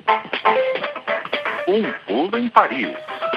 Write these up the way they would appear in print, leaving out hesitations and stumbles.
Um pulo em Paris.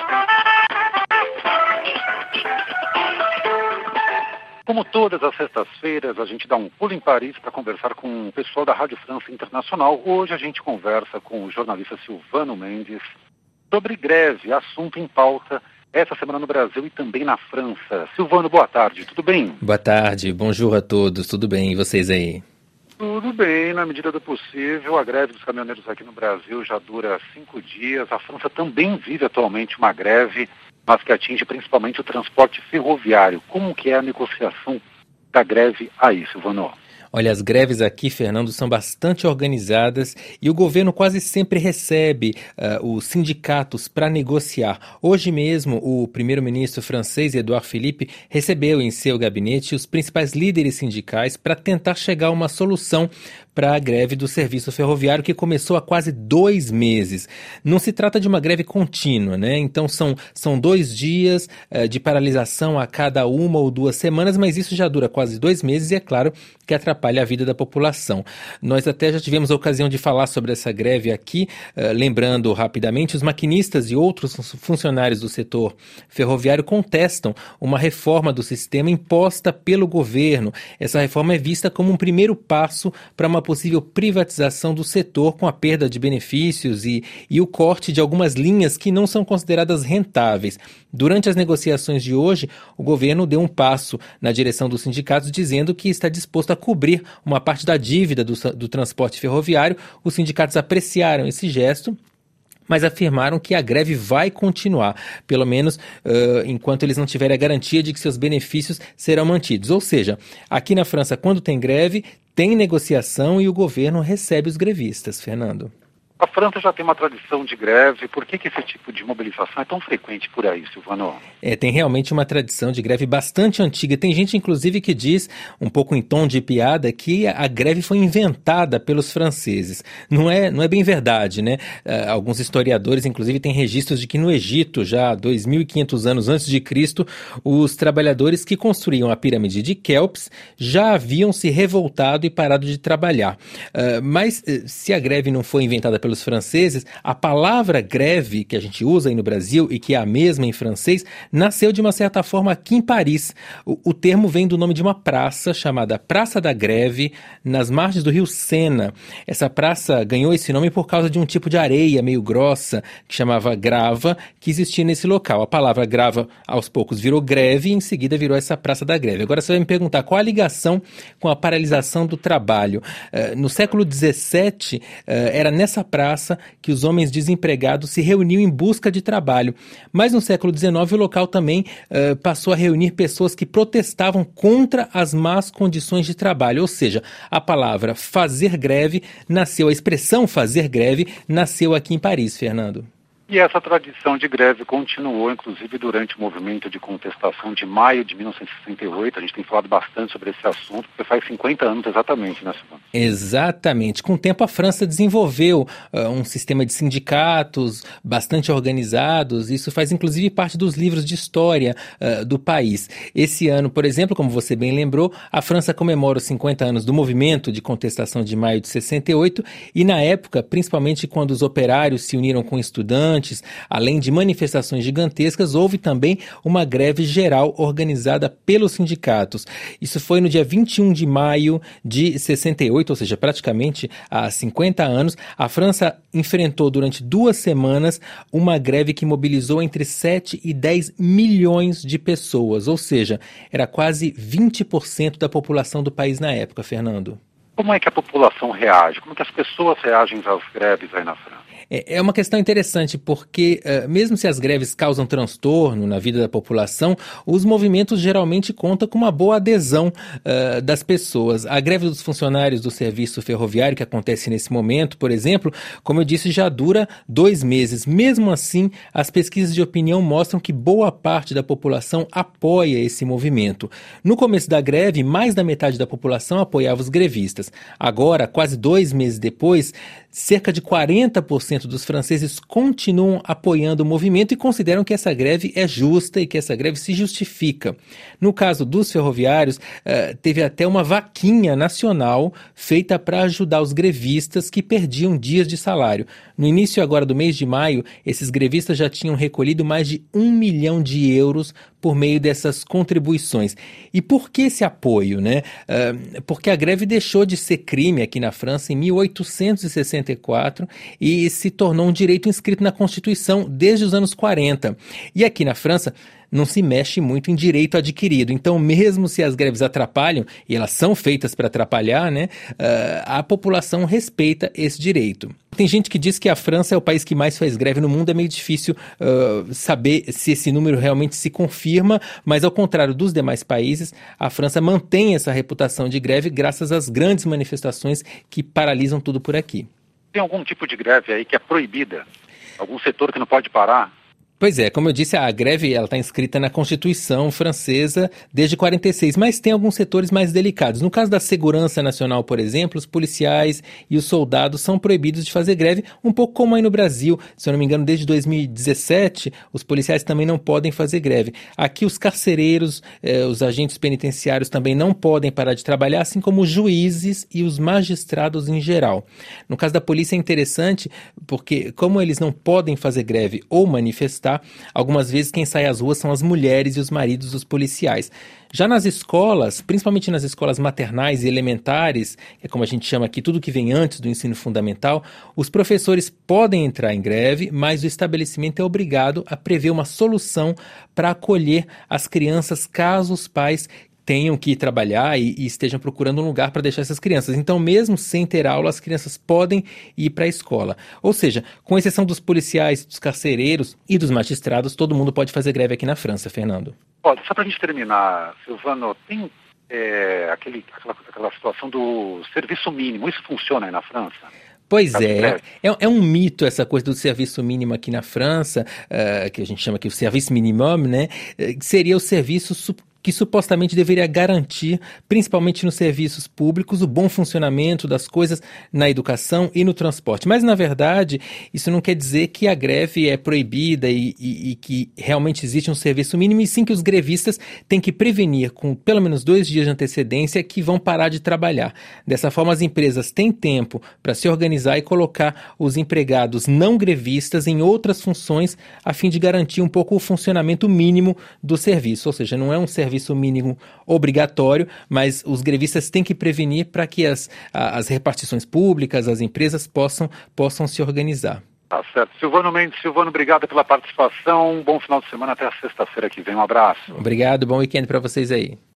Como todas as sextas-feiras, a gente dá um pulo em Paris para conversar com o pessoal da Rádio França Internacional. Hoje a gente conversa com o jornalista Silvano Mendes sobre greve, assunto em pauta essa semana no Brasil e também na França. Silvano, boa tarde, tudo bem? Boa tarde, bonjour a todos, tudo bem? E vocês aí? Tudo bem, na medida do possível. A greve dos caminhoneiros aqui no Brasil já dura 5 dias. A França também vive atualmente uma greve, mas que atinge principalmente o transporte ferroviário. Como que é a negociação da greve aí, Silvano? Olha, as greves aqui, Fernando, são bastante organizadas e o governo quase sempre recebe os sindicatos para negociar. Hoje mesmo, o primeiro-ministro francês, Édouard Philippe, recebeu em seu gabinete os principais líderes sindicais para tentar chegar a uma solução para a greve do serviço ferroviário, que começou há quase 2 meses. Não se trata de uma greve contínua, né? Então são 2 dias de paralisação a cada 1 ou 2 semanas, mas isso já dura quase 2 meses e é claro que atrapalha a vida da população. Nós até já tivemos a ocasião de falar sobre essa greve aqui, lembrando rapidamente, os maquinistas e outros funcionários do setor ferroviário contestam uma reforma do sistema imposta pelo governo. Essa reforma é vista como um primeiro passo para uma possível privatização do setor com a perda de benefícios e o corte de algumas linhas que não são consideradas rentáveis. Durante as negociações de hoje, o governo deu um passo na direção dos sindicatos dizendo que está disposto a cobrir uma parte da dívida do transporte ferroviário. Os sindicatos apreciaram esse gesto, mas afirmaram que a greve vai continuar, pelo menos enquanto eles não tiverem a garantia de que seus benefícios serão mantidos. Ou seja, aqui na França, quando tem greve, tem negociação e o governo recebe os grevistas, Fernando. A França já tem uma tradição de greve. Por que esse tipo de mobilização é tão frequente por aí, Silvano? Tem realmente uma tradição de greve bastante antiga. Tem gente, inclusive, que diz, um pouco em tom de piada, que a greve foi inventada pelos franceses. Não é bem verdade, né? Alguns historiadores, inclusive, têm registros de que no Egito, já 2.500 anos antes de Cristo, os trabalhadores que construíam a pirâmide de Quéops já haviam se revoltado e parado de trabalhar. Mas se a greve não foi inventada pelos franceses, a palavra greve que a gente usa aí no Brasil e que é a mesma em francês, nasceu de uma certa forma aqui em Paris. O termo vem do nome de uma praça chamada Praça da Greve, nas margens do rio Sena. Essa praça ganhou esse nome por causa de um tipo de areia meio grossa, que chamava grava, que existia nesse local. A palavra grava, aos poucos, virou greve e em seguida virou essa Praça da Greve. Agora você vai me perguntar qual a ligação com a paralisação do trabalho. No século XVII, era nessa praça que os homens desempregados se reuniam em busca de trabalho. Mas no século XIX o local também passou a reunir pessoas que protestavam contra as más condições de trabalho. Ou seja, a palavra fazer greve nasceu, a expressão fazer greve nasceu aqui em Paris, Fernando. E essa tradição de greve continuou, inclusive, durante o movimento de contestação de maio de 1968. A gente tem falado bastante sobre esse assunto, porque faz 50 anos exatamente, né, Silvano? Exatamente. Com o tempo, a França desenvolveu um sistema de sindicatos bastante organizados. Isso faz, inclusive, parte dos livros de história do país. Esse ano, por exemplo, como você bem lembrou, a França comemora os 50 anos do movimento de contestação de maio de 68 e, na época, principalmente quando os operários se uniram com estudantes, além de manifestações gigantescas, houve também uma greve geral organizada pelos sindicatos. Isso foi no dia 21 de maio de 68, ou seja, praticamente há 50 anos. A França enfrentou durante 2 semanas uma greve que mobilizou entre 7 e 10 milhões de pessoas, ou seja, era quase 20% da população do país na época, Fernando. Como é que a população reage? Como é que as pessoas reagem às greves aí na França? É uma questão interessante porque, mesmo se as greves causam transtorno na vida da população, os movimentos geralmente contam com uma boa adesão das pessoas. A greve dos funcionários do serviço ferroviário, que acontece nesse momento, por exemplo, como eu disse, já dura 2 meses. Mesmo assim, as pesquisas de opinião mostram que boa parte da população apoia esse movimento. No começo da greve, mais da metade da população apoiava os grevistas. Agora, quase 2 meses depois, cerca de 40% 60% dos franceses continuam apoiando o movimento e consideram que essa greve é justa e que essa greve se justifica. No caso dos ferroviários, teve até uma vaquinha nacional feita para ajudar os grevistas que perdiam dias de salário. No início agora do mês de maio, esses grevistas já tinham recolhido mais de 1 milhão de euros por meio dessas contribuições. E por que esse apoio, né? Porque a greve deixou de ser crime aqui na França em 1864 e se tornou um direito inscrito na Constituição desde os anos 40. E aqui na França não se mexe muito em direito adquirido. Então, mesmo se as greves atrapalham, e elas são feitas para atrapalhar, né, a população respeita esse direito. Tem gente que diz que a França é o país que mais faz greve no mundo. É meio difícil saber se esse número realmente se confirma, mas ao contrário dos demais países, a França mantém essa reputação de greve graças às grandes manifestações que paralisam tudo por aqui. Tem algum tipo de greve aí que é proibida? Algum setor que não pode parar? Pois é, como eu disse, a greve está inscrita na Constituição francesa desde 46, mas tem alguns setores mais delicados. No caso da segurança nacional, por exemplo, os policiais e os soldados são proibidos de fazer greve, um pouco como aí no Brasil. Se eu não me engano, desde 2017, os policiais também não podem fazer greve. Aqui os carcereiros, os agentes penitenciários também não podem parar de trabalhar, assim como os juízes e os magistrados em geral. No caso da polícia é interessante, porque como eles não podem fazer greve ou manifestar, algumas vezes quem sai às ruas são as mulheres e os maridos dos policiais. Já nas escolas, principalmente nas escolas maternais e elementares, que é como a gente chama aqui, tudo que vem antes do ensino fundamental, os professores podem entrar em greve, mas o estabelecimento é obrigado a prever uma solução para acolher as crianças caso os pais tenham que ir trabalhar e estejam procurando um lugar para deixar essas crianças. Então, mesmo sem ter aula, as crianças podem ir para a escola. Ou seja, com exceção dos policiais, dos carcereiros e dos magistrados, todo mundo pode fazer greve aqui na França, Fernando. Olha, só para a gente terminar, Silvano, tem aquela situação do serviço mínimo. Isso funciona aí na França? Pois é um mito essa coisa do serviço mínimo aqui na França, que a gente chama aqui o serviço minimum, né? Que seria o serviço que supostamente deveria garantir, principalmente nos serviços públicos, o bom funcionamento das coisas na educação e no transporte. Mas, na verdade, isso não quer dizer que a greve é proibida e que realmente existe um serviço mínimo, e sim que os grevistas têm que prevenir com pelo menos 2 dias de antecedência que vão parar de trabalhar. Dessa forma, as empresas têm tempo para se organizar e colocar os empregados não grevistas em outras funções a fim de garantir um pouco o funcionamento mínimo do serviço. Ou seja, não é um serviço mínimo obrigatório, mas os grevistas têm que prevenir para que as repartições públicas, as empresas possam se organizar. Tá certo. Silvano Mendes, obrigado pela participação. Um bom final de semana até a sexta-feira que vem. Um abraço. Obrigado, bom weekend para vocês aí.